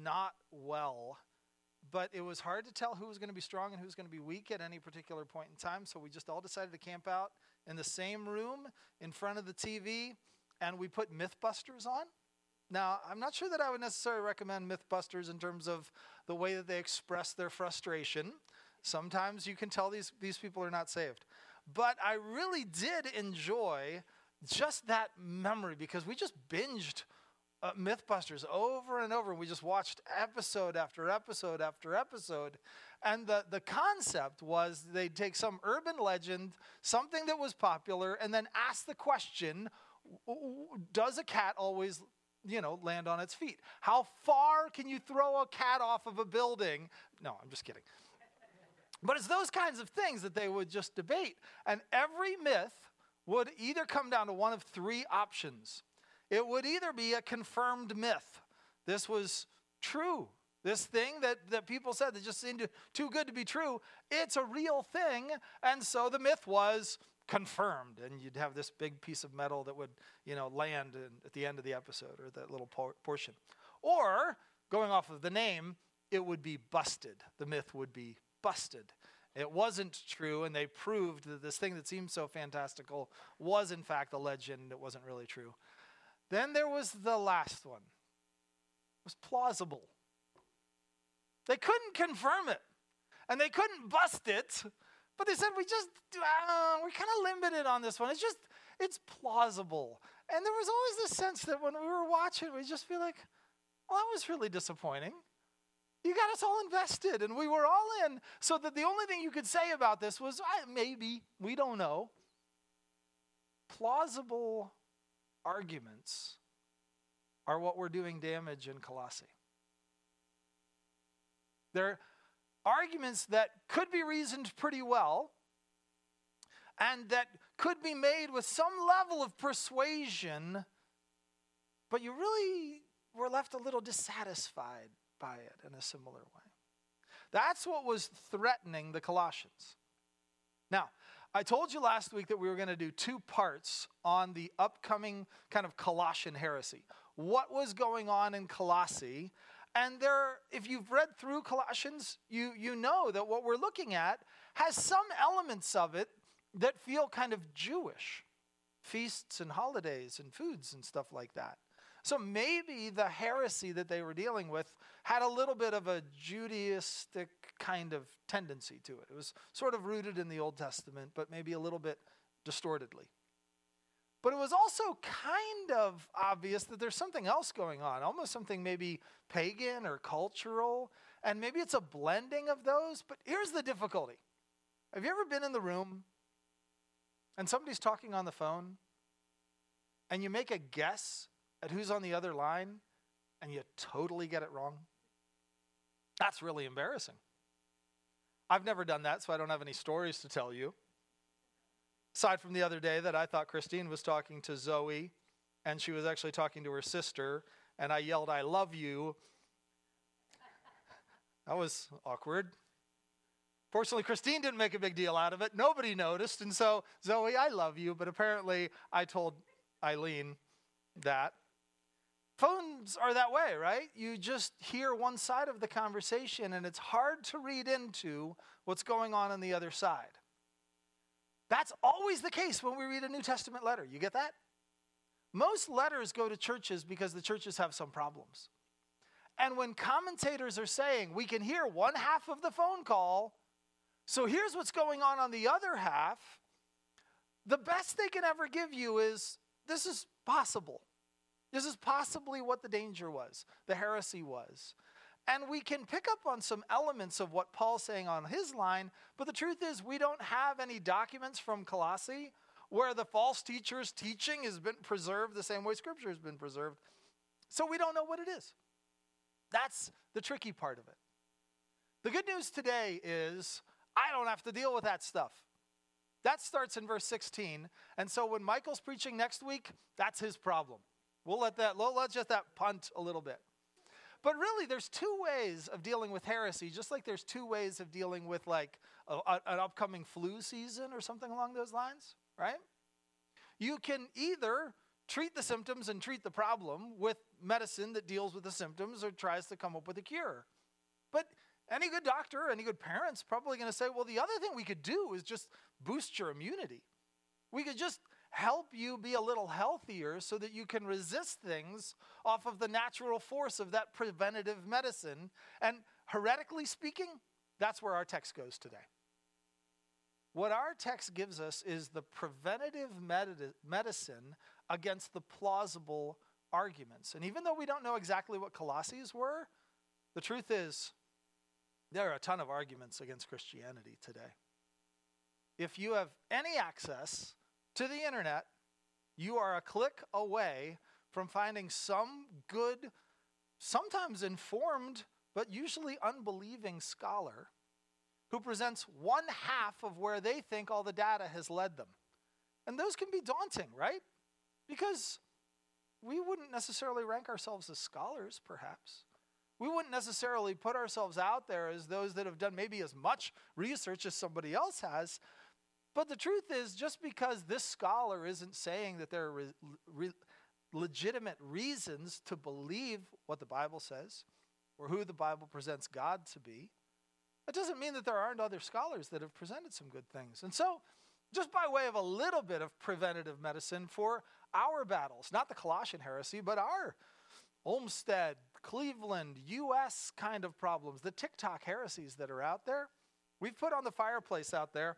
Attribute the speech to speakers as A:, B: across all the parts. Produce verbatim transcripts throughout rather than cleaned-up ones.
A: not well, but it was hard to tell who was going to be strong and who was going to be weak at any particular point in time. So we just all decided to camp out in the same room in front of the T V, and we put Mythbusters on. Now, I'm not sure that I would necessarily recommend Mythbusters in terms of the way that they express their frustration. Sometimes you can tell these, these people are not saved. But I really did enjoy just that memory because we just binged uh, Mythbusters over and over. We just watched episode after episode after episode. And the, the concept was they'd take some urban legend, something that was popular, and then ask the question, does a cat always, you know, land on its feet? How far can you throw a cat off of a building? No, I'm just kidding. But it's those kinds of things that they would just debate. And every myth would either come down to one of three options. It would either be a confirmed myth. This was true. This thing that, that people said that just seemed too good to be true, it's a real thing. And so the myth was confirmed. And you'd have this big piece of metal that would, you know, land in, at the end of the episode or that little por- portion. Or, going off of the name, it would be busted. The myth would be busted. It wasn't true, and they proved that this thing that seemed so fantastical was in fact a legend. It wasn't really true. Then there was the last one. It was plausible. They couldn't confirm it, and they couldn't bust it, but they said, we just, uh, we're kind of limited on this one. It's just, it's plausible. And there was always this sense that when we were watching, we'd just be like, well, that was really disappointing. You got us all invested, and we were all in, so that the only thing you could say about this was, uh, maybe, we don't know. Plausible arguments are what we're doing damage in Colossae. They're arguments that could be reasoned pretty well, and that could be made with some level of persuasion, but you really were left a little dissatisfied by it in a similar way. That's what was threatening the Colossians. Now, I told you last week that we were going to do two parts on the upcoming kind of Colossian heresy. What was going on in Colossae? And there, if you've read through Colossians, you, you know that what we're looking at has some elements of it that feel kind of Jewish. Feasts and holidays and foods and stuff like that. So maybe the heresy that they were dealing with had a little bit of a Judaistic kind of tendency to it. It was sort of rooted in the Old Testament, but maybe a little bit distortedly. But it was also kind of obvious that there's something else going on, almost something maybe pagan or cultural, and maybe it's a blending of those. But here's the difficulty. Have you ever been in the room and somebody's talking on the phone and you make a guess at who's on the other line, and you totally get it wrong? That's really embarrassing. I've never done that, so I don't have any stories to tell you. Aside from the other day that I thought Christine was talking to Zoe, and she was actually talking to her sister, and I yelled, "I love you." That was awkward. Fortunately, Christine didn't make a big deal out of it. Nobody noticed, and so, Zoe, I love you, but apparently I told Eileen that. Phones are that way, right? You just hear one side of the conversation, and it's hard to read into what's going on on the other side. That's always the case when we read a New Testament letter. You get that? Most letters go to churches because the churches have some problems. And when commentators are saying, we can hear one half of the phone call, so here's what's going on on the other half, the best they can ever give you is, this is possible. This is possibly what the danger was, the heresy was. And we can pick up on some elements of what Paul's saying on his line, but the truth is we don't have any documents from Colossae where the false teacher's teaching has been preserved the same way Scripture has been preserved. So we don't know what it is. That's the tricky part of it. The good news today is I don't have to deal with that stuff. That starts in verse sixteen. And so when Michael's preaching next week, that's his problem. We'll let that, let's just that punt a little bit. But really, there's two ways of dealing with heresy, just like there's two ways of dealing with like a, a, an upcoming flu season or something along those lines, right? You can either treat the symptoms and treat the problem with medicine that deals with the symptoms or tries to come up with a cure. But any good doctor, any good parent's probably going to say, well, the other thing we could do is just boost your immunity. We could just help you be a little healthier so that you can resist things off of the natural force of that preventative medicine. And heretically speaking, that's where our text goes today. What our text gives us is the preventative med- medicine against the plausible arguments. And even though we don't know exactly what Colossians were, the truth is there are a ton of arguments against Christianity today. If you have any access to the internet, you are a click away from finding some good, sometimes informed, but usually unbelieving scholar who presents one half of where they think all the data has led them. And those can be daunting, right? Because we wouldn't necessarily rank ourselves as scholars, perhaps. We wouldn't necessarily put ourselves out there as those that have done maybe as much research as somebody else has. But the truth is, just because this scholar isn't saying that there are re- re- legitimate reasons to believe what the Bible says or who the Bible presents God to be, that doesn't mean that there aren't other scholars that have presented some good things. And so, just by way of a little bit of preventative medicine for our battles, not the Colossian heresy, but our Olmsted, Cleveland, U S kind of problems, the TikTok heresies that are out there, we've put on the fireplace out there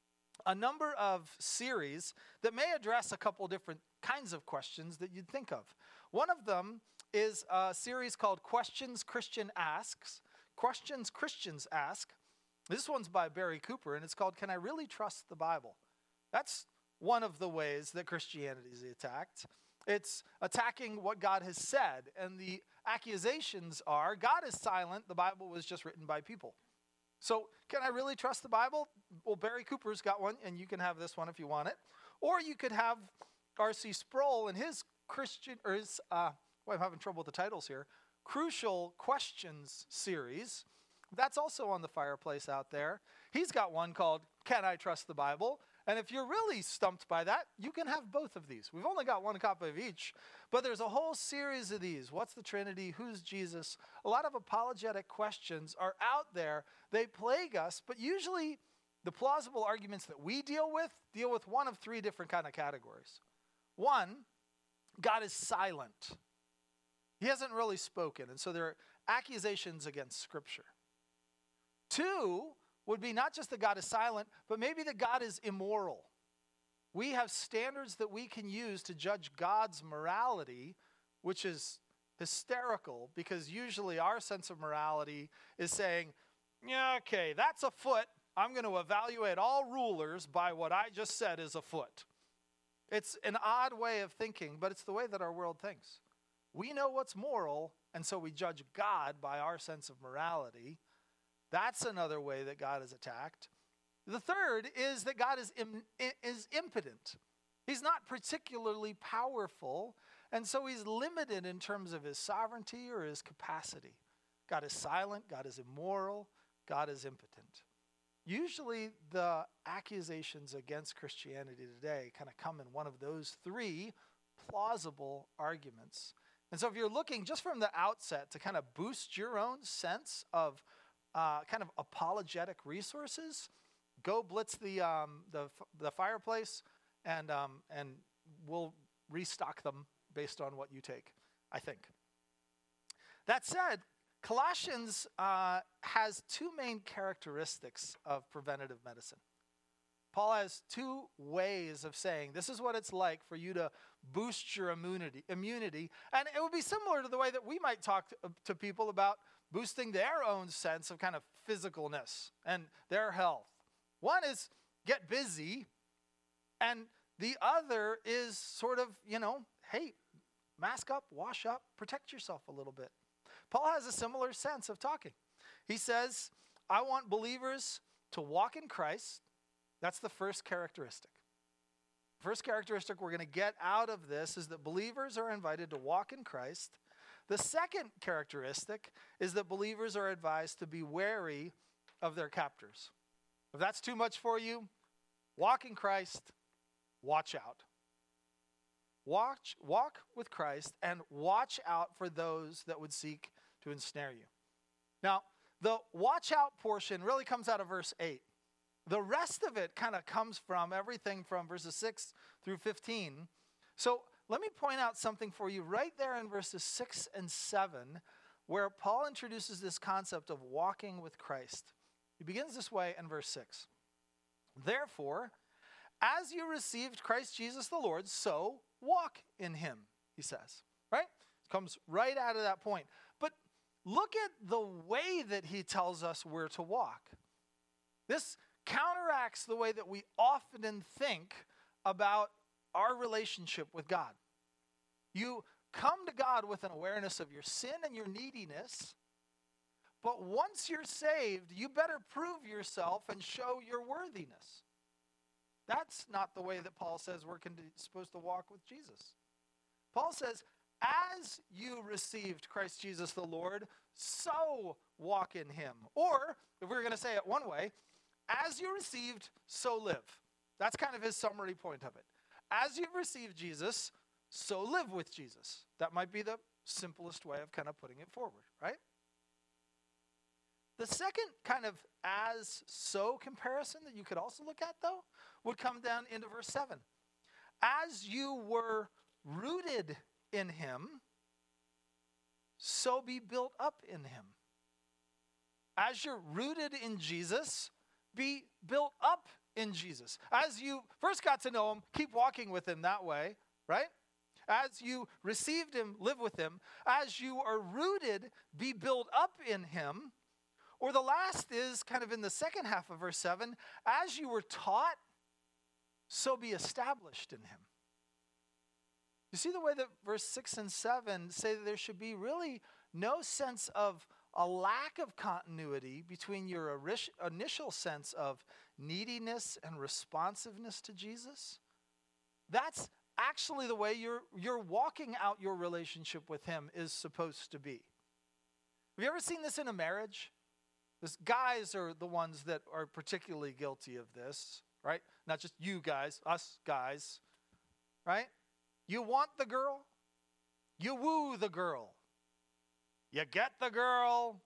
A: a number of series that may address a couple different kinds of questions that you'd think of. One of them is a series called Questions Christian Asks. Questions Christians Ask. This one's by Barry Cooper, and it's called Can I Really Trust the Bible? That's one of the ways that Christianity is attacked. It's attacking what God has said, and the accusations are God is silent, the Bible was just written by people. So can I really trust the Bible? Well, Barry Cooper's got one, and you can have this one if you want it. Or you could have R C Sproul and his Christian, or his, uh, well, I'm having trouble with the titles here, Crucial Questions series. That's also on the fireplace out there. He's got one called Can I Trust the Bible? And if you're really stumped by that, you can have both of these. We've only got one copy of each, but there's a whole series of these. What's the Trinity? Who's Jesus? A lot of apologetic questions are out there. They plague us, but usually the plausible arguments that we deal with deal with one of three different kind of categories. One, God is silent. He hasn't really spoken, and so there are accusations against Scripture. Two would be not just that God is silent, but maybe that God is immoral. We have standards that we can use to judge God's morality, which is hysterical because usually our sense of morality is saying, yeah, okay, that's a foot. I'm going to evaluate all rulers by what I just said is a foot. It's an odd way of thinking, but it's the way that our world thinks. We know what's moral, and so we judge God by our sense of morality. That's another way that God is attacked. The third is that God is, Im- is impotent. He's not particularly powerful, and so he's limited in terms of his sovereignty or his capacity. God is silent, God is immoral, God is impotent. Usually the accusations against Christianity today kind of come in one of those three plausible arguments. And so if you're looking just from the outset to kind of boost your own sense of uh, kind of apologetic resources, go blitz the um, the, the fireplace, and um, and we'll restock them based on what you take, I think. That said, Colossians uh, has two main characteristics of preventative medicine. Paul has two ways of saying this is what it's like for you to boost your immunity. immunity. And it would be similar to the way that we might talk to, to people about boosting their own sense of kind of physicalness and their health. One is get busy, and the other is sort of, you know, hey, mask up, wash up, protect yourself a little bit. Paul has a similar sense of talking. He says, I want believers to walk in Christ. That's the first characteristic. First characteristic we're going to get out of this is that believers are invited to walk in Christ. The second characteristic is that believers are advised to be wary of their captors. If that's too much for you, walk in Christ, watch out. Watch, walk with Christ and watch out for those that would seek to ensnare you. Now, the watch out portion really comes out of verse eight. The rest of it kind of comes from everything from verses six through fifteen. So let me point out something for you right there in verses six and seven, where Paul introduces this concept of walking with Christ. He begins this way in verse six. Therefore, as you received Christ Jesus the Lord, so walk in him, he says. Right? Comes right out of that point. But look at the way that he tells us we're to walk. This counteracts the way that we often think about our relationship with God. You come to God with an awareness of your sin and your neediness, but once you're saved, you better prove yourself and show your worthiness. That's not the way that Paul says we're supposed to walk with Jesus. Paul says, as you received Christ Jesus the Lord, so walk in him. Or, if we were going to say it one way, as you received, so live. That's kind of his summary point of it. As you've received Jesus, so live with Jesus. That might be the simplest way of kind of putting it forward, right? The second kind of as-so comparison that you could also look at, though, would come down into verse seven. As you were rooted in him, so be built up in him. As you're rooted in Jesus, be built up in Jesus. As you first got to know him, keep walking with him that way, right? As you received him, live with him. As you are rooted, be built up in him. Or the last is kind of in the second half of verse seven. As you were taught, so be established in him. You see the way that verse six and seven say that there should be really no sense of a lack of continuity between your initial sense of neediness and responsiveness to Jesus. That's actually the way you're, you're walking out your relationship with him is supposed to be. Have you ever seen this in a marriage? This, guys are the ones that are particularly guilty of this, right? Not just you guys, us guys, right? You want the girl, you woo the girl. You get the girl,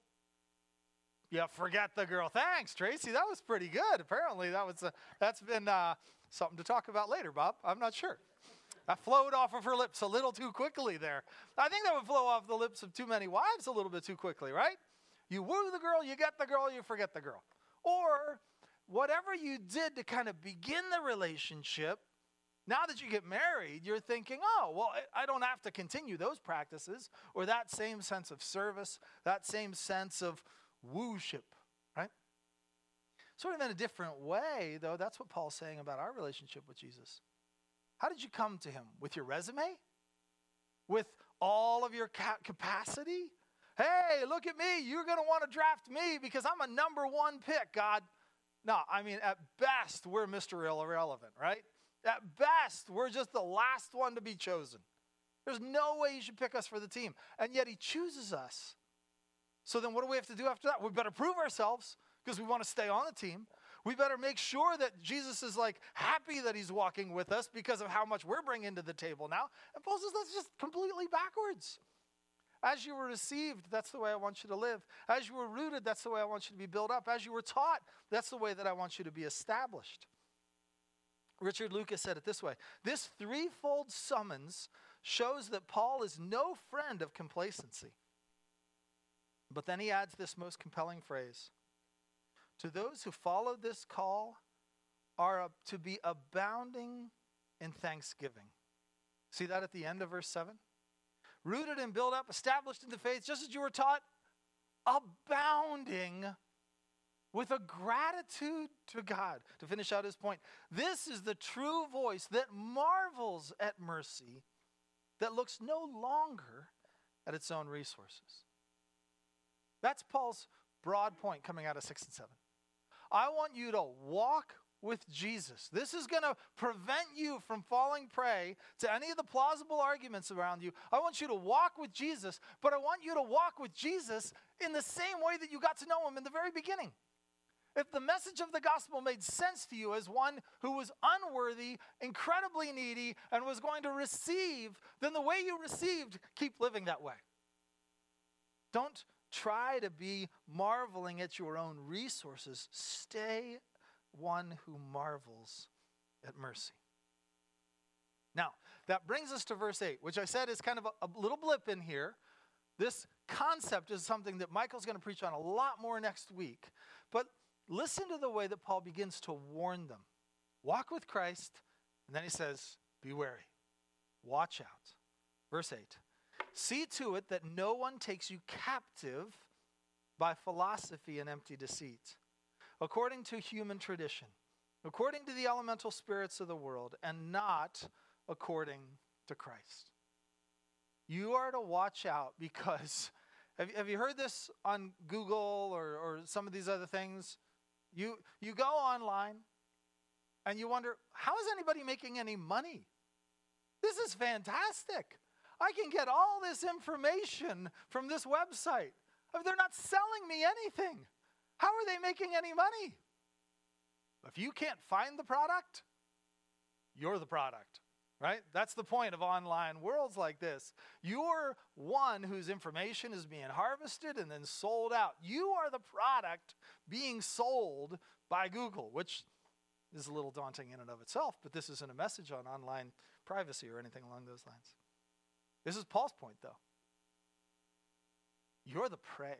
A: you forget the girl. Thanks, Tracy. That was pretty good. Apparently, that was a, that's been uh, something to talk about later, Bob. I'm not sure. That flowed off of her lips a little too quickly there. I think that would flow off the lips of too many wives a little bit too quickly, right? You woo the girl, you get the girl, you forget the girl. Or whatever you did to kind of begin the relationship, now that you get married, you're thinking, oh, well, I don't have to continue those practices or that same sense of service, that same sense of wooship, right? Sort of in a different way, though, that's what Paul's saying about our relationship with Jesus. How did you come to him? With your resume? With all of your ca- capacity? Hey, look at me. You're going to want to draft me because I'm a number one pick, God. No, I mean, at best, we're Mister Irrelevant, right? At best, we're just the last one to be chosen. There's no way you should pick us for the team. And yet he chooses us. So then what do we have to do after that? We better prove ourselves because we want to stay on the team. We better make sure that Jesus is like happy that he's walking with us because of how much we're bringing to the table now. And Paul says that's just completely backwards. As you were received, that's the way I want you to live. As you were rooted, that's the way I want you to be built up. As you were taught, that's the way that I want you to be established. Richard Lucas said it this way. This threefold summons shows that Paul is no friend of complacency. But then he adds this most compelling phrase. To those who follow this call are to be abounding in thanksgiving. See that at the end of verse seven? Rooted and built up, established in the faith, just as you were taught, abounding with a gratitude to God. To finish out his point, this is the true voice that marvels at mercy, that looks no longer at its own resources. That's Paul's broad point coming out of six and seven. I want you to walk with Jesus. This is going to prevent you from falling prey to any of the plausible arguments around you. I want you to walk with Jesus, but I want you to walk with Jesus in the same way that you got to know him in the very beginning. If the message of the gospel made sense to you as one who was unworthy, incredibly needy, and was going to receive, then the way you received, keep living that way. Don't try to be marveling at your own resources. Stay one who marvels at mercy. Now, that brings us to verse eight, which I said is kind of a, a little blip in here. This concept is something that Michael's going to preach on a lot more next week. But listen to the way that Paul begins to warn them. Walk with Christ, and then he says, be wary. Watch out. Verse eight. See to it that no one takes you captive by philosophy and empty deceit, according to human tradition, according to the elemental spirits of the world, and not according to Christ. You are to watch out because, have, have you heard this on Google or, or some of these other things? You, you go online and you wonder, how is anybody making any money? This is fantastic. I can get all this information from this website. I mean, they're not selling me anything. How are they making any money? If you can't find the product, you're the product, right? That's the point of online worlds like this. You're one whose information is being harvested and then sold out. You are the product being sold by Google, which is a little daunting in and of itself, but this isn't a message on online privacy or anything along those lines. This is Paul's point, though. You're the prey.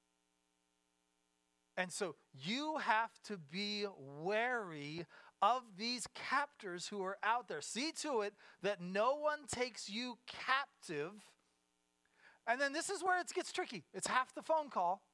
A: And so you have to be wary of these captors who are out there. See to it that no one takes you captive. And then this is where it gets tricky. It's half the phone call.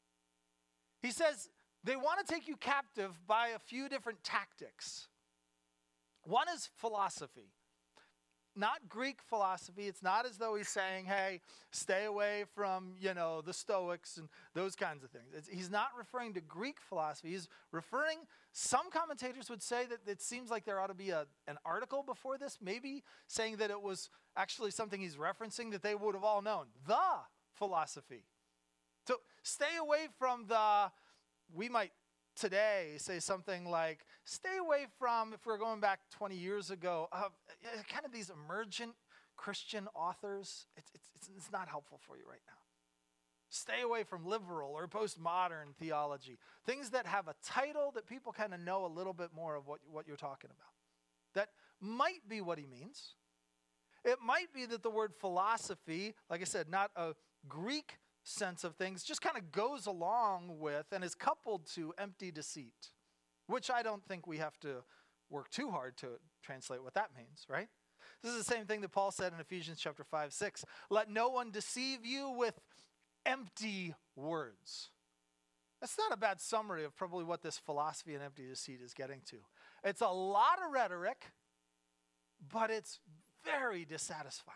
A: He says they want to take you captive by a few different tactics. One is philosophy. Not Greek philosophy. It's not as though he's saying, hey, stay away from, you know, the Stoics and those kinds of things. It's, he's not referring to Greek philosophy. He's referring, some commentators would say that it seems like there ought to be a, an article before this, maybe saying that it was actually something he's referencing that they would have all known. The philosophy. So stay away from the, we might today say something like, stay away from, if we're going back twenty years ago, uh, kind of these emergent Christian authors. It's, it's, it's not helpful for you right now. Stay away from liberal or postmodern theology. Things that have a title that people kind of know a little bit more of what, what you're talking about. That might be what he means. It might be that the word philosophy, like I said, not a Greek sense of things, just kind of goes along with and is coupled to empty deceit, which I don't think we have to work too hard to translate what that means, right? This is the same thing that Paul said in Ephesians chapter five, six. Let no one deceive you with empty words. That's not a bad summary of probably what this philosophy and empty deceit is getting to. It's a lot of rhetoric, but it's very dissatisfying.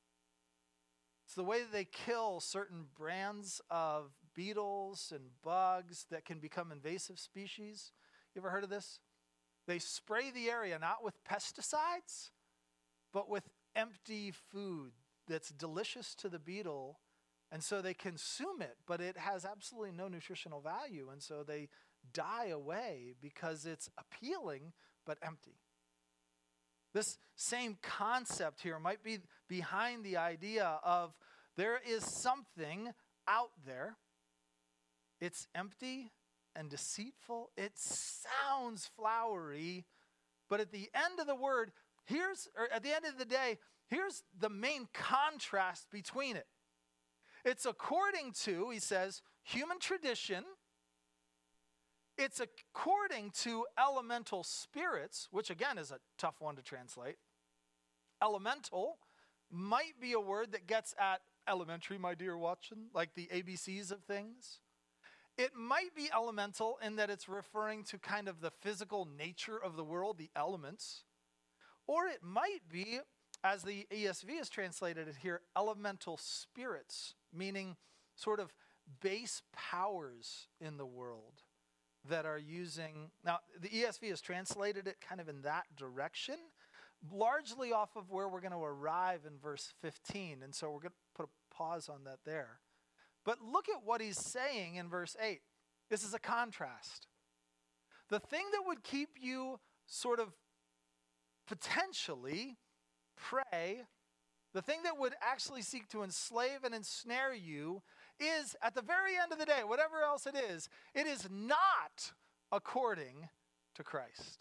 A: It's the way that they kill certain brands of beetles and bugs that can become invasive species. You ever heard of this? They spray the area not with pesticides, but with empty food that's delicious to the beetle. And so they consume it, but it has absolutely no nutritional value. And so they die away because it's appealing, but empty. This same concept here might be behind the idea of there is something out there. It's empty and deceitful. It sounds flowery, but at the end of the word, here's, or at the end of the day, here's the main contrast between it. It's according to, he says, human tradition. It's according to elemental spirits, which again is a tough one to translate. Elemental might be a word that gets at elementary, my dear Watson, like the A B Cs of things. It might be elemental in that it's referring to kind of the physical nature of the world, the elements. Or it might be, as the E S V has translated it here, elemental spirits, meaning sort of base powers in the world that are using, now the E S V has translated it kind of in that direction, largely off of where we're going to arrive in verse fifteen. And so we're going to put a pause on that there. But look at what he's saying in verse eight. This is a contrast. the thing that would keep you sort of potentially prey, the thing that would actually seek to enslave and ensnare you is, at the very end of the day, whatever else it is, it is not according to Christ.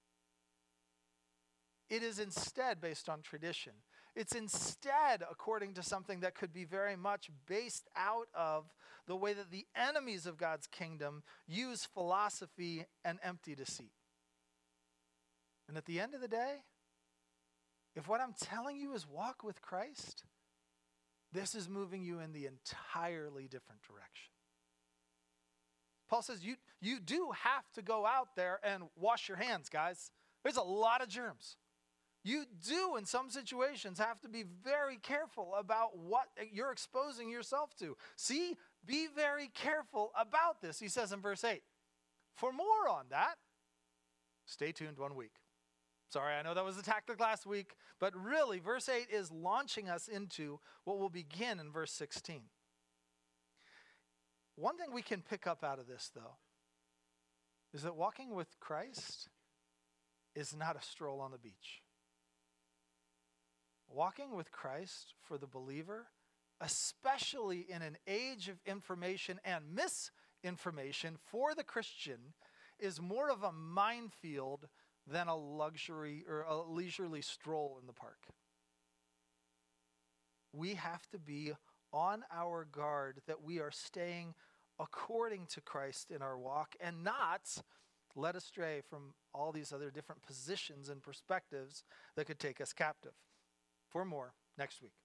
A: It is instead based on tradition. It's instead according to something that could be very much based out of the way that the enemies of God's kingdom use philosophy and empty deceit. And at the end of the day, if what I'm telling you is walk with Christ, this is moving you in the entirely different direction. Paul says you, you do have to go out there and wash your hands, guys. There's a lot of germs. You do, in some situations, have to be very careful about what you're exposing yourself to. See, be very careful about this, he says in verse eight. For more on that, stay tuned one week. Sorry, I know that was the tactic last week, but really, verse eight is launching us into what will begin in verse sixteen. One thing we can pick up out of this, though, is that walking with Christ is not a stroll on the beach. Walking with Christ for the believer, especially in an age of information and misinformation for the Christian, is more of a minefield than a luxury or a leisurely stroll in the park. We have to be on our guard that we are staying according to Christ in our walk and not led astray from all these other different positions and perspectives that could take us captive. For more next week.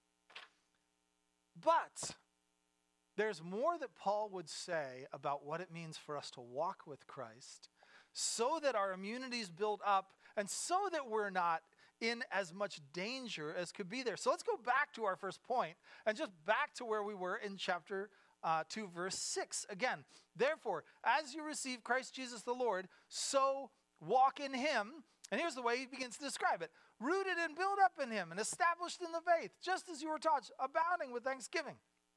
A: But there's more that Paul would say about what it means for us to walk with Christ so that our immunity is built up and so that we're not in as much danger as could be there. So let's go back to our first point and just back to where we were in chapter uh, two, verse six. Again, therefore, as you receive Christ Jesus the Lord, so walk in him. And here's the way he begins to describe it. Rooted and built up in him and established in the faith, just as you were taught, abounding with thanksgiving.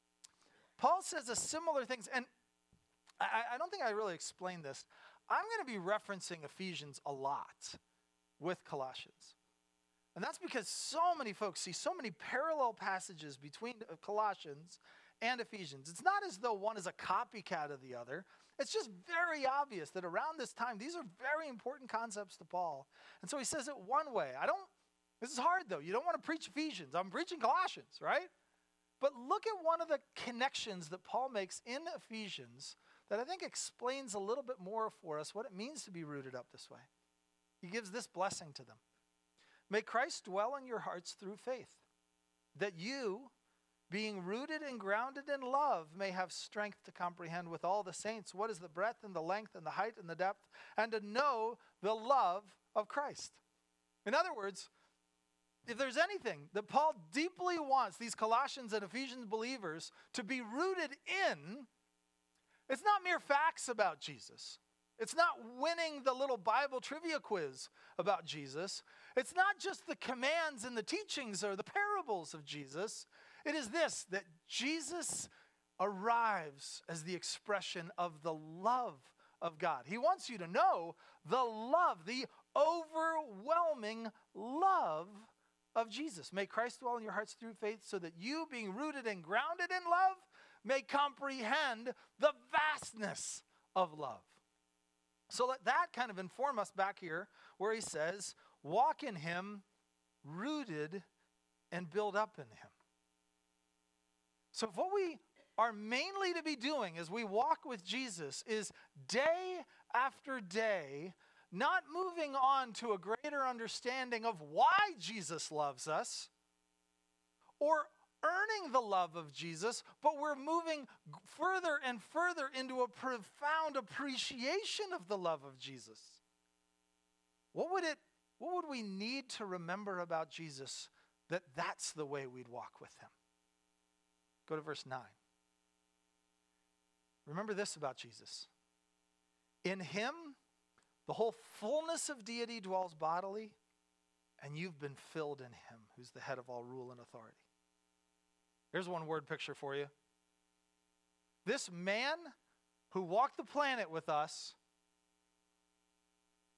A: Paul says a similar thing, and I, I don't think I really explained this. I'm going to be referencing Ephesians a lot with Colossians. And that's because so many folks see so many parallel passages between Colossians and Ephesians. It's not as though one is a copycat of the other. It's just very obvious that around this time, these are very important concepts to Paul. And so he says it one way. I don't, this is hard though. You don't want to preach Ephesians. I'm preaching Colossians, right? But look at one of the connections that Paul makes in Ephesians that I think explains a little bit more for us what it means to be rooted up this way. He gives this blessing to them. May Christ dwell in your hearts through faith, that you, being rooted and grounded in love, may have strength to comprehend with all the saints what is the breadth and the length and the height and the depth, and to know the love of Christ. In other words, if there's anything that Paul deeply wants these Colossians and Ephesians believers to be rooted in, it's not mere facts about Jesus. It's not winning the little Bible trivia quiz about Jesus. It's not just the commands and the teachings or the parables of Jesus. It is this, that Jesus arrives as the expression of the love of God. He wants you to know the love, the overwhelming love of Jesus. May Christ dwell in your hearts through faith so that you, being rooted and grounded in love, may comprehend the vastness of love. So let that kind of inform us back here where he says, walk in him, rooted and built up in him. So if what we are mainly to be doing as we walk with Jesus is day after day, not moving on to a greater understanding of why Jesus loves us or earning the love of Jesus, but we're moving further and further into a profound appreciation of the love of Jesus. What would it, what would we need to remember about Jesus that that's the way we'd walk with him? Go to verse nine. Remember this about Jesus. In him, the whole fullness of deity dwells bodily, and you've been filled in him, who's the head of all rule and authority. Here's one word picture for you. This man who walked the planet with us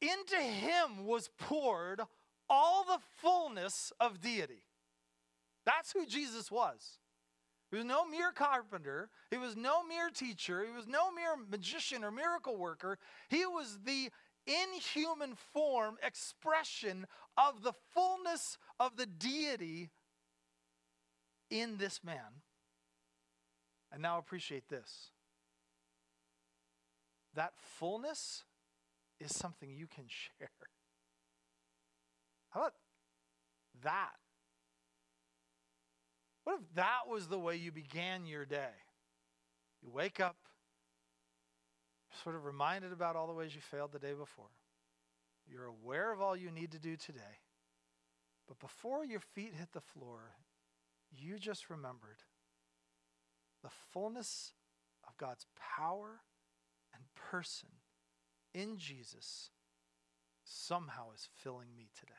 A: into him was poured all the fullness of deity. That's who Jesus was. He was no mere carpenter. He was no mere teacher. He was no mere magician or miracle worker. He was the inhuman form, expression of the fullness of the deity in this man. And now appreciate this. That fullness is something you can share. How about that? What if that was the way you began your day? You wake up, sort of reminded about all the ways you failed the day before. You're aware of all you need to do today. But before your feet hit the floor, you just remembered the fullness of God's power and person in Jesus somehow is filling me today.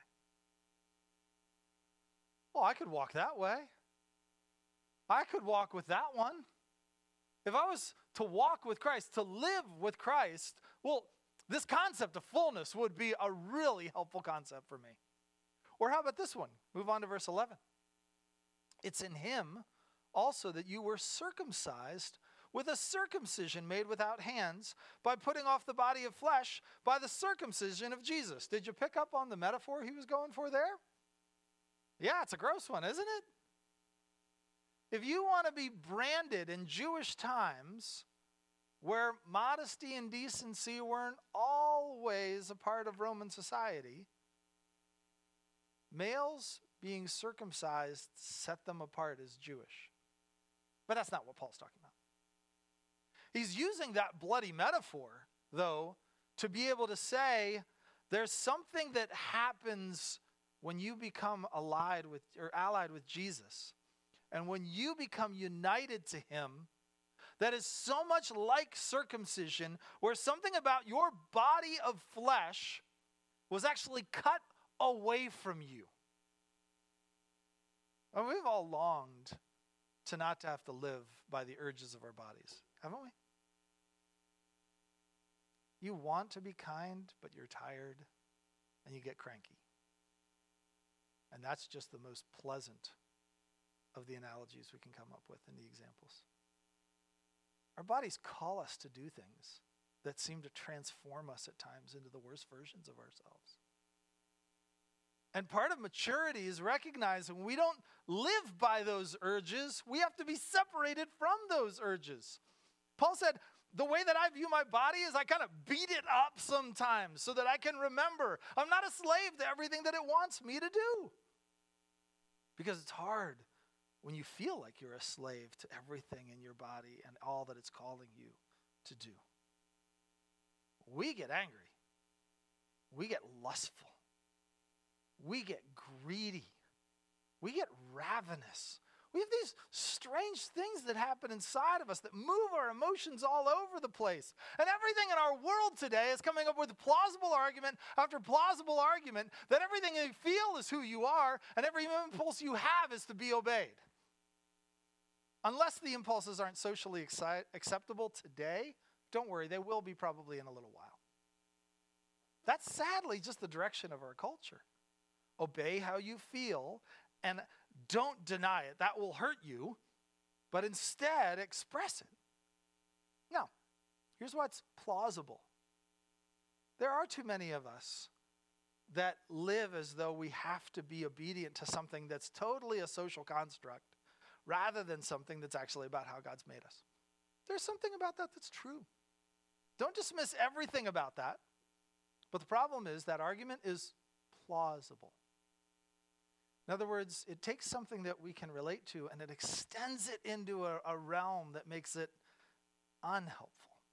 A: Well, I could walk that way. I could walk with that one. If I was to walk with Christ, to live with Christ, well, this concept of fullness would be a really helpful concept for me. Or how about this one? Move on to verse eleven. It's in him also that you were circumcised with a circumcision made without hands, by putting off the body of flesh by the circumcision of Jesus. Did you pick up on the metaphor he was going for there? Yeah, it's a gross one, isn't it? If you want to be branded in Jewish times, where modesty and decency weren't always a part of Roman society, males being circumcised set them apart as Jewish. But that's not what Paul's talking about. He's using that bloody metaphor, though, to be able to say there's something that happens when you become allied with or allied with Jesus. And when you become united to him, that is so much like circumcision, where something about your body of flesh was actually cut away from you. And we've all longed to not to have to live by the urges of our bodies, haven't we? You want to be kind, but you're tired, and you get cranky. And that's just the most pleasant of the analogies we can come up with in the examples. Our bodies call us to do things that seem to transform us at times into the worst versions of ourselves. And part of maturity is recognizing we don't live by those urges. We have to be separated from those urges. Paul said, the way that I view my body is I kind of beat it up sometimes so that I can remember I'm not a slave to everything that it wants me to do. Because it's hard when you feel like you're a slave to everything in your body and all that it's calling you to do. We get angry. We get lustful. We get greedy. We get ravenous. We have these strange things that happen inside of us that move our emotions all over the place. And everything in our world today is coming up with plausible argument after plausible argument that everything you feel is who you are and every impulse you have is to be obeyed. Unless the impulses aren't socially acci- acceptable today, don't worry, they will be probably in a little while. That's sadly just the direction of our culture. Obey how you feel and don't deny it. That will hurt you, but instead express it. Now, here's what's plausible. There are too many of us that live as though we have to be obedient to something that's totally a social construct rather than something that's actually about how God's made us. There's something about that that's true. Don't dismiss everything about that. But the problem is that argument is plausible. In other words, it takes something that we can relate to and it extends it into a, a realm that makes it unhelpful.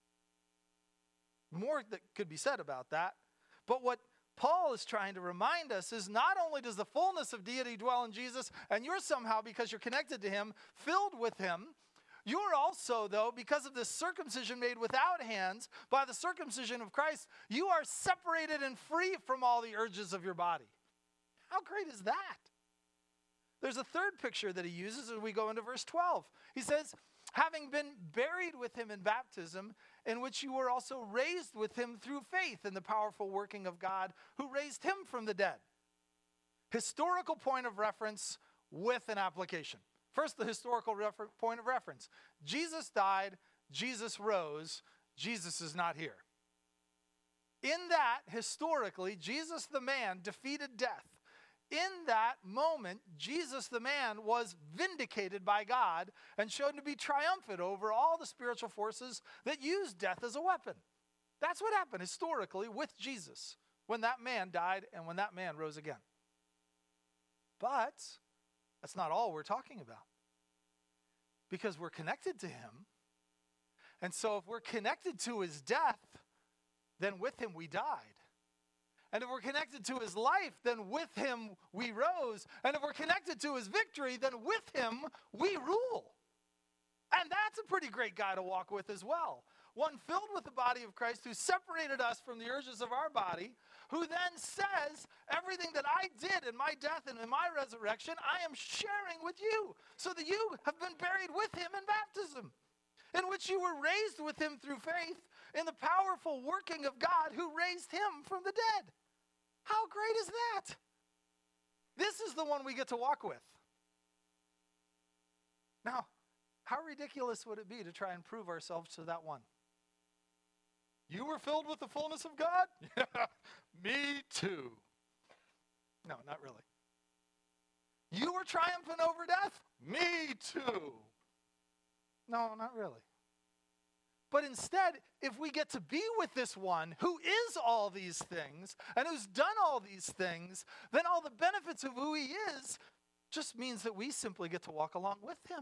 A: More that could be said about that, but what Paul is trying to remind us is not only does the fullness of deity dwell in Jesus, and you're somehow, because you're connected to him, filled with him, you're also, though, because of this circumcision made without hands, by the circumcision of Christ, you are separated and free from all the urges of your body. How great is that? There's a third picture that he uses as we go into verse twelve. He says, having been buried with him in baptism, in which you were also raised with him through faith in the powerful working of God who raised him from the dead. Historical point of reference with an application. First, the historical refer- point of reference. Jesus died, Jesus rose, Jesus is not here. In that, historically, Jesus the man defeated death. In that moment, Jesus the man was vindicated by God and shown to be triumphant over all the spiritual forces that use death as a weapon. That's what happened historically with Jesus when that man died and when that man rose again. But that's not all we're talking about, because we're connected to him. And so if we're connected to his death, then with him we died. And if we're connected to his life, then with him we rose. And if we're connected to his victory, then with him we rule. And that's a pretty great guy to walk with as well. One filled with the body of Christ, who separated us from the urges of our body, who then says, everything that I did in my death and in my resurrection, I am sharing with you, so that you have been buried with him in baptism, in which you were raised with him through faith in the powerful working of God who raised him from the dead. How great is that? This is the one we get to walk with. Now, how ridiculous would it be to try and prove ourselves to that one? You were filled with the fullness of God? Yeah, me too. No, not really. You were triumphant over death? Me too. No, not really. But instead, if we get to be with this one who is all these things and who's done all these things, then all the benefits of who he is just means that we simply get to walk along with him.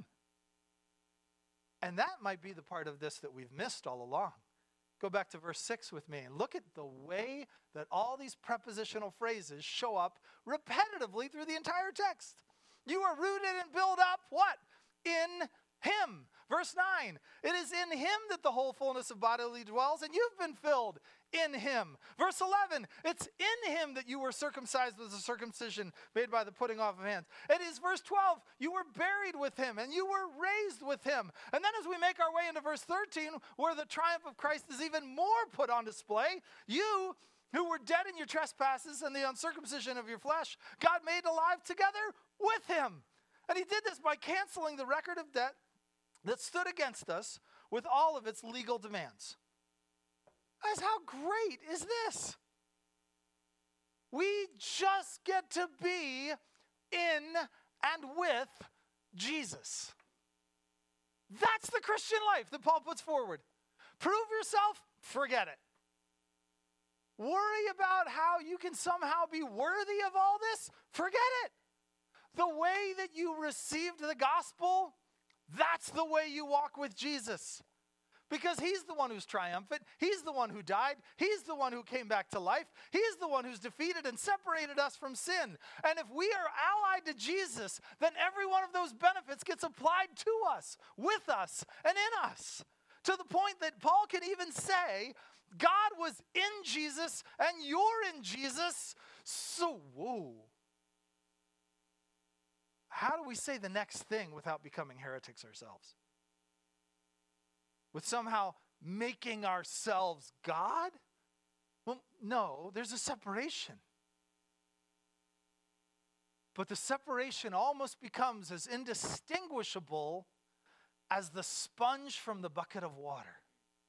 A: And that might be the part of this that we've missed all along. Go back to verse six with me and look at the way that all these prepositional phrases show up repetitively through the entire text. You are rooted and built up, what? In him. Verse nine, it is in him that the whole fullness of bodily dwells, and you've been filled in him. Verse eleven, it's in him that you were circumcised with a circumcision made by the putting off of hands. It is verse twelve, you were buried with him, and you were raised with him. And then as we make our way into verse thirteen, where the triumph of Christ is even more put on display, you who were dead in your trespasses and the uncircumcision of your flesh, God made alive together with him. And he did this by canceling the record of debt that stood against us with all of its legal demands. Guys, how great is this? We just get to be in and with Jesus. That's the Christian life that Paul puts forward. Prove yourself, forget it. Worry about how you can somehow be worthy of all this, forget it. The way that you received the gospel, that's the way you walk with Jesus. Because he's the one who's triumphant. He's the one who died. He's the one who came back to life. He's the one who's defeated and separated us from sin. And if we are allied to Jesus, then every one of those benefits gets applied to us, with us, and in us. To the point that Paul can even say, God was in Jesus and you're in Jesus. So, whoa. How do we say the next thing without becoming heretics ourselves? With somehow making ourselves God? Well, no, there's a separation. But the separation almost becomes as indistinguishable as the sponge from the bucket of water.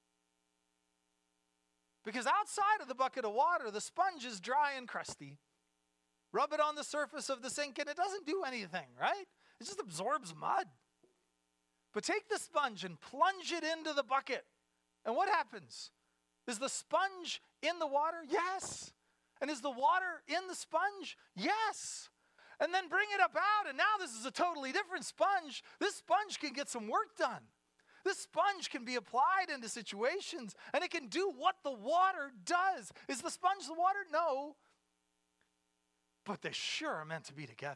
A: Because outside of the bucket of water, the sponge is dry and crusty. Rub it on the surface of the sink and it doesn't do anything, right? It just absorbs mud. But take the sponge and plunge it into the bucket. And what happens? Is the sponge in the water? Yes. And is the water in the sponge? Yes. And then bring it up out, and now this is a totally different sponge. This sponge can get some work done. This sponge can be applied into situations, and it can do what the water does. Is the sponge the water? No. But they sure are meant to be together.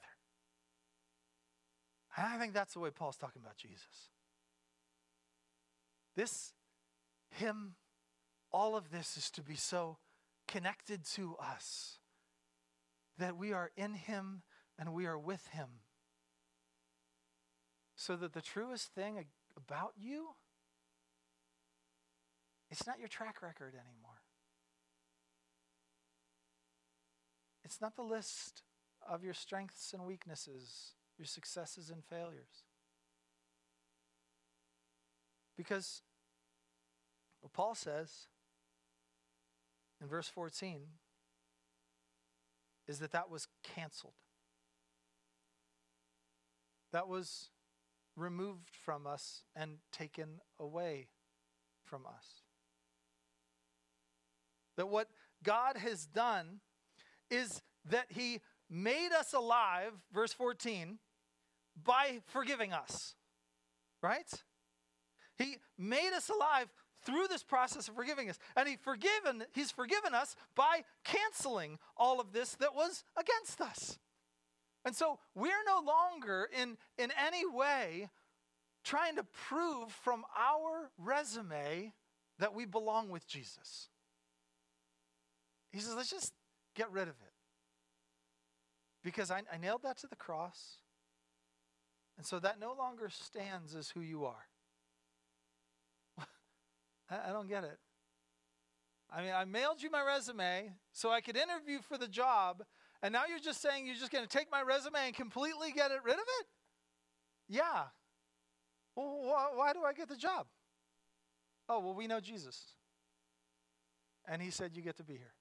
A: And I think that's the way Paul's talking about Jesus. This, him, all of this is to be so connected to us that we are in him and we are with him. So that the truest thing about you, it's not your track record anymore. It's not the list of your strengths and weaknesses, your successes and failures. Because what Paul says in verse fourteen is that that was canceled. That was removed from us and taken away from us. That what God has done is that he made us alive, verse fourteen, by forgiving us, right? He made us alive through this process of forgiving us. And he forgiven, he's forgiven us by canceling all of this that was against us. And so we're no longer in, in any way trying to prove from our resume that we belong with Jesus. He says, let's just get rid of it. Because I, I nailed that to the cross. And so that no longer stands as who you are. I, I don't get it. I mean, I mailed you my resume so I could interview for the job, and now you're just saying you're just going to take my resume and completely get it rid of it? Yeah. Well, wh- why do I get the job? Oh, well, we know Jesus. And he said you get to be here.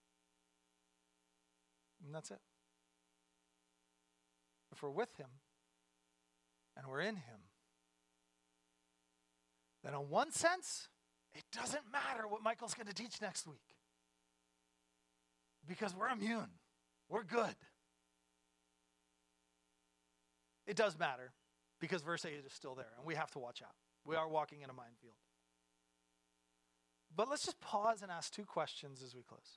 A: And that's it. If we're with him and we're in him, then in one sense, it doesn't matter what Michael's going to teach next week. Because we're immune. We're good. It does matter because verse eight is still there and we have to watch out. We are walking in a minefield. But let's just pause and ask two questions as we close.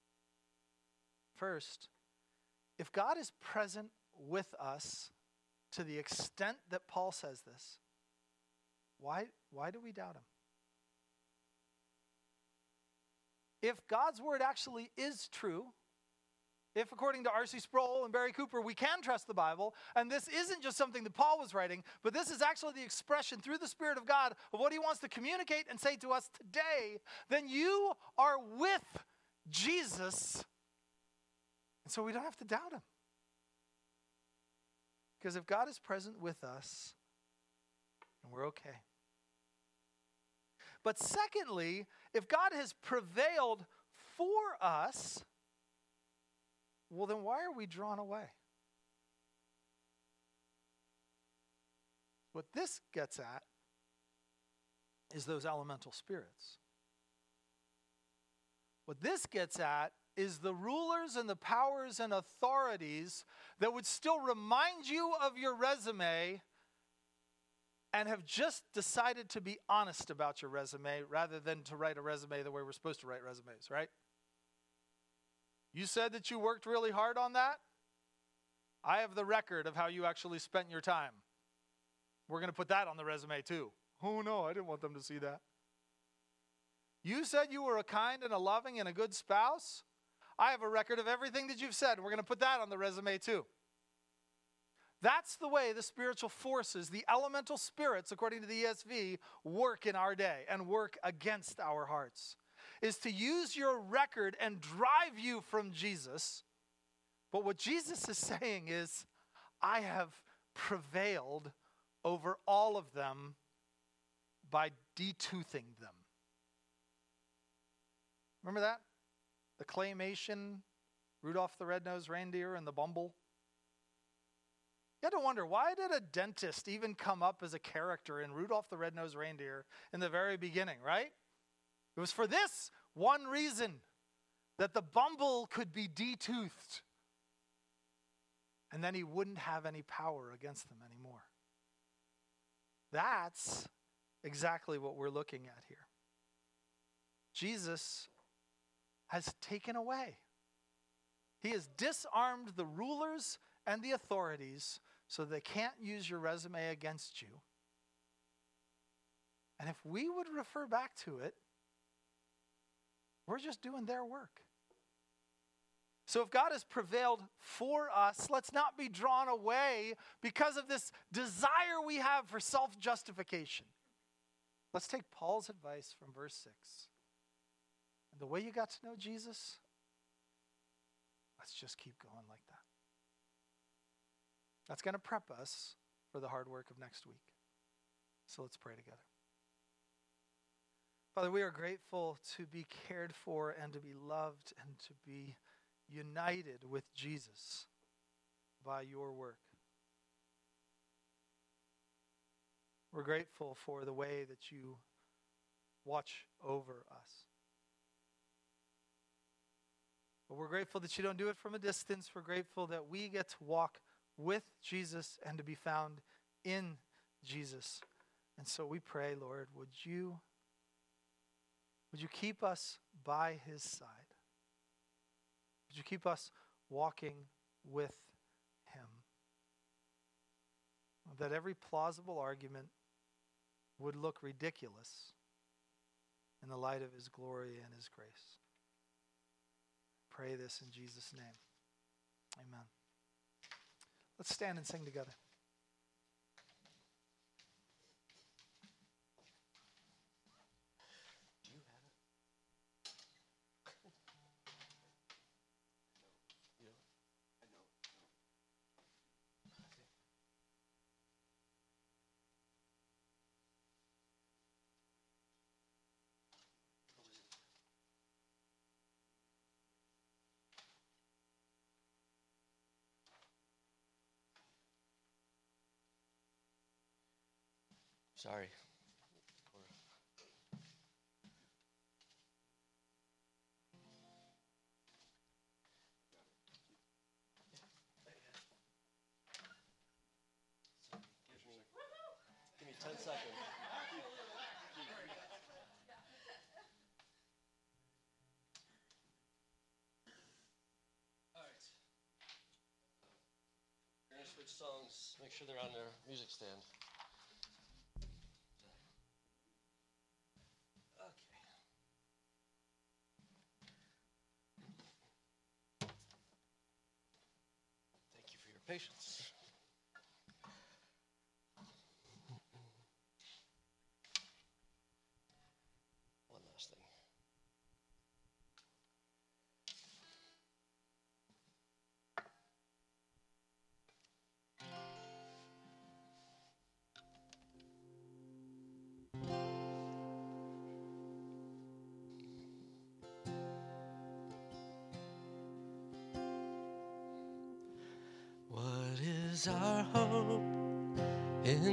A: First, if God is present with us to the extent that Paul says this, why, why do we doubt him? If God's word actually is true, if according to R C Sproul and Barry Cooper, we can trust the Bible, and this isn't just something that Paul was writing, but this is actually the expression through the Spirit of God of what he wants to communicate and say to us today, then you are with Jesus. And so we don't have to doubt him. Because if God is present with us, then we're okay. But secondly, if God has prevailed for us, well, then why are we drawn away? What this gets at is those elemental spirits. What this gets at is the rulers and the powers and authorities that would still remind you of your resume and have just decided to be honest about your resume rather than to write a resume the way we're supposed to write resumes, right? You said that you worked really hard on that. I have the record of how you actually spent your time. We're going to put that on the resume too. Oh no, I didn't want them to see that. You said you were a kind and a loving and a good spouse. I have a record of everything that you've said. We're going to put that on the resume too. That's the way the spiritual forces, the elemental spirits, according to the E S V, work in our day and work against our hearts. Is to use your record and drive you from Jesus. But what Jesus is saying is, I have prevailed over all of them by detoothing them. Remember that? The claymation, Rudolph the Red-Nosed Reindeer and the Bumble. You had to wonder, why did a dentist even come up as a character in Rudolph the Red-Nosed Reindeer in the very beginning, right? It was for this one reason, that the Bumble could be detoothed. And then he wouldn't have any power against them anymore. That's exactly what we're looking at here. Jesus has taken away. He has disarmed the rulers and the authorities so they can't use your resume against you. And if we would refer back to it, we're just doing their work. So if God has prevailed for us, let's not be drawn away because of this desire we have for self-justification. Let's take Paul's advice from verse six. And the way you got to know Jesus, let's just keep going like that. That's going to prep us for the hard work of next week. So let's pray together. Father, we are grateful to be cared for and to be loved and to be united with Jesus by your work. We're grateful for the way that you watch over us. But we're grateful that you don't do it from a distance. We're grateful that we get to walk with Jesus and to be found in Jesus. And so we pray, Lord, would you, would you keep us by his side? Would you keep us walking with him? That every plausible argument would look ridiculous in the light of his glory and his grace. Pray this in Jesus' name. Amen. Let's stand and sing together.
B: Sorry. Give me ten seconds. All right. We're going to switch songs. Make sure they're on their music stand. Patience. One last thing. What is our hope in